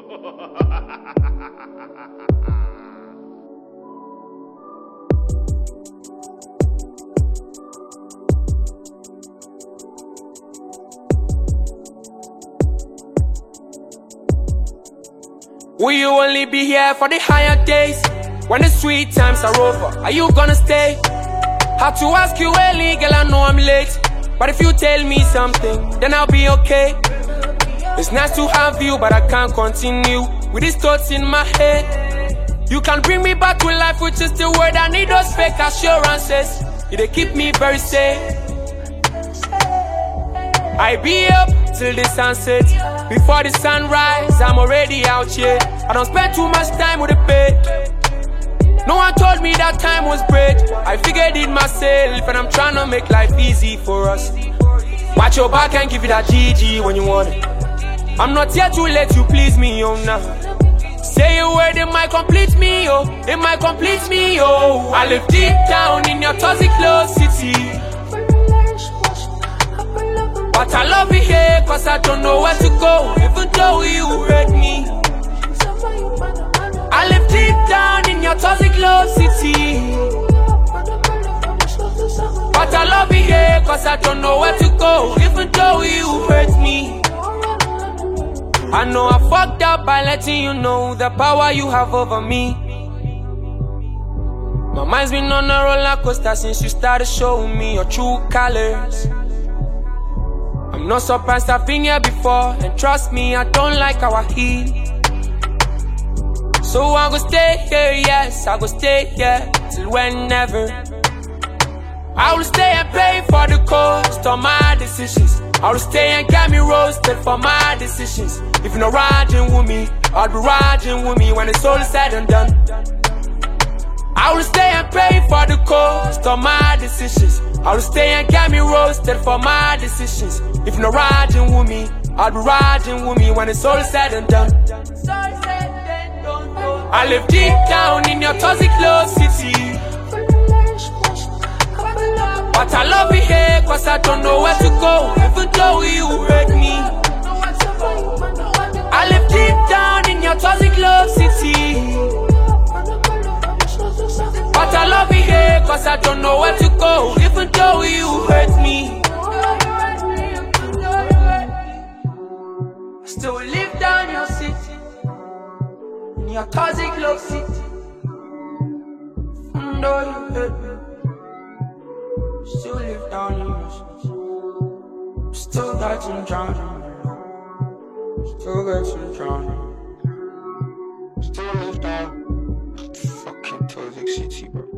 Will you only be here for the higher days? When the sweet times are over, are you gonna stay? Had to ask you early, girl, I know I'm late. But if you tell me something, then I'll be okay. It's nice to have you, but I can't continue with these thoughts in my head. You can bring me back to life with just a word. I need those fake assurances. They keep me very safe. I be up till the sunset. Before the sunrise, I'm already out here. I don't spend too much time with the bed. No one told me that time was bread. I figured it myself, and I'm trying to make life easy for us. Watch your back and give it that GG when you want it. I'm not here to let you please me, oh nah. Say a word, it might complete me, oh. It might complete me, oh. I live deep down in your toxic close city. But I love you here, cause I don't know where to go, even though you hurt me. I live deep down in your toxic love city. But I love you here, cause I don't know where to go, even though you hurt me. I know I fucked up by letting you know the power you have over me. My mind's been on a roller coaster since you started showing me your true colors. I'm not surprised I've been here before, and trust me, I don't like how I heal. So I go stay here, yes, I go here till whenever. I will stay and pay for the cost of my decisions. I will stay and get me roasted for my decisions. If you're not riding with me, I'll be riding with me when it's all said and done. I will stay and pay for the cost of my decisions. I will stay and get me roasted for my decisions. If you're not riding with me, I'll be riding with me when it's all said and done. I live deep down in your toxic love city. But I love you here, cause I don't know where to go, even though you hurt me. I live deep down in your toxic love city. But I love you here, cause I don't know where to go, even though you hurt me. I still live down your city, in your toxic love city. Even though you hurt me, still live down in your city. Still got you drowning. Still got you drowning. Still live down. Fucking toxic city, bro.